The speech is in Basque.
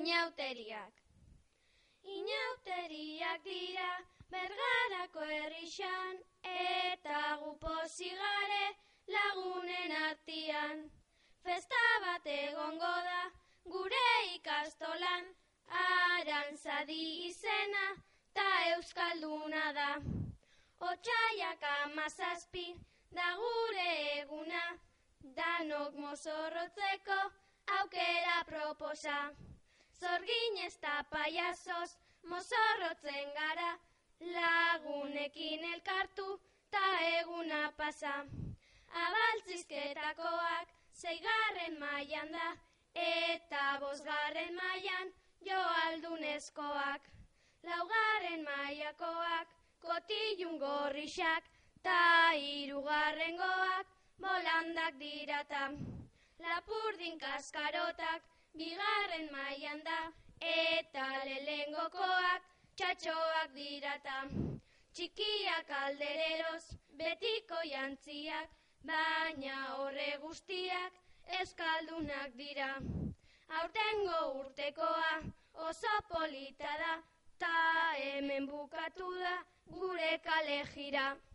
inauteriak. Inauteriak dira Bergarako herrixan, eta gu pozigare lagunen artian. Festa bat egongo da gure ikastolan, Arantzadi izena ta euskalduna da. Otsaiak 17 da gure eguna, danok mozorrotzeko aukera proposa. Zorgin ez ta paiazoz mozorrotzen gara, lagunekin elkartu ta eguna pasa. Abaltzizketakoak 6. mailan da, eta 5. mailan joaldunezkoak. 4. mailakoak kotillun gorrixak, ta 3. bolandak dirata. Lapurdin kaskarotak 2. mailan da, eta lehengokoak txatxoak dirata. Txikiak aldereroz betiko jantziak, baina horre guztiak eskaldunak dira. Aurtengo urtekoa oso polita da, ta hemen bukatu da gure kale jira.